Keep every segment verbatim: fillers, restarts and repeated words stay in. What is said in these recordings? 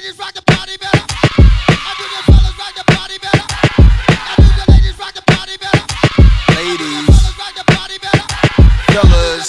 ladies rock the party better. I do the fellas rock the party better. I do the ladies rock the party better. Ladies, fellas,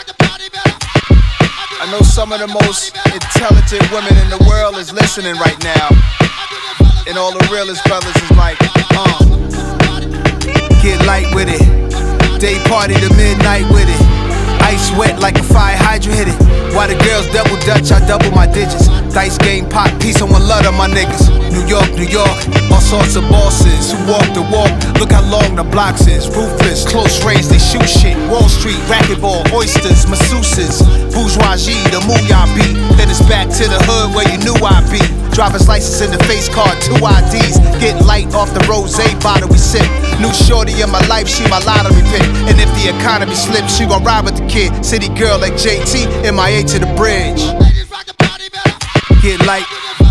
I know some of the most intelligent women in the world is listening right now. And all the realest brothers is like, uh get light with it. Day party to midnight with it. Ice wet like a fire hydrant hit it. While the girls double dutch, I double my digits. Dice game, pop, peace, and one love of my niggas. New York, New York, all sorts of bosses who walk the walk. Look how long the blocks is. Ruthless, close range, they shoot shit. Wall Street, racquetball, oysters, masseuses. Bourgeoisie, the mooyah beat. Then it's back to the hood where you knew I'd be. Driver's license in the face card, two I Ds. Get light off the rosé bottle we sip. New shorty in my life, she my lottery pick. And if the economy slips, she gon' ride with the kid. City girl like J T, M I A to the bridge. Get light,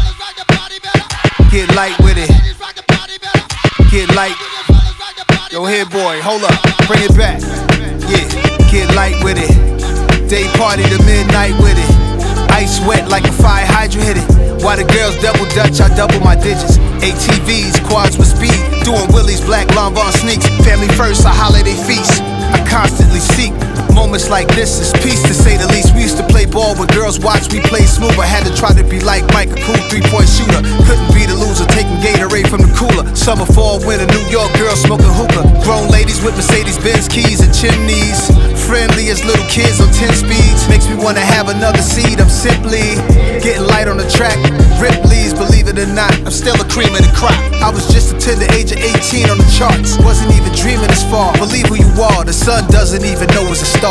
get light with it. Get light. Yo, here boy, hold up, bring it back. Yeah, get light with it. Day party to midnight with it. Ice wet like a fire hydrant hit it. While the girls double dutch, I double my digits. A T Vs, quads with speed. Doing willies, black Lanvin sneaks. Family first, a holiday feast. I constantly seek moments like this is peace, to say the least. We used to play ball when girls watched we play smooth. I had to try to be like Mike, a cool three-point shooter. Couldn't be the loser, taking Gatorade from the cooler. Summer, fall, winter, New York girls smoking hookah. Grown ladies with Mercedes-Benz keys and chimneys. Friendly as little kids on ten speeds. Makes me wanna have another seed. I'm simply getting light on the track. Ripley's, believe it or not, I'm still a cream of the crop. I was just a tender age of eighteen on the charts. Wasn't even dreaming this far. Believe who you are, the sun doesn't even know it's a star.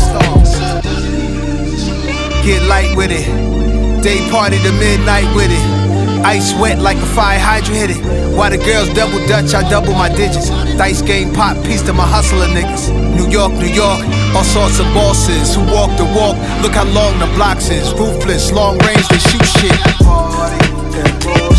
Get light with it. Day party to midnight with it. Ice wet like a fire hydrant hit it. While the girls double dutch, I double my digits. Dice game, pop, peace to my hustler niggas. New York, New York, all sorts of bosses who walk the walk. Look how long the blocks is. Ruthless, long range, they shoot shit.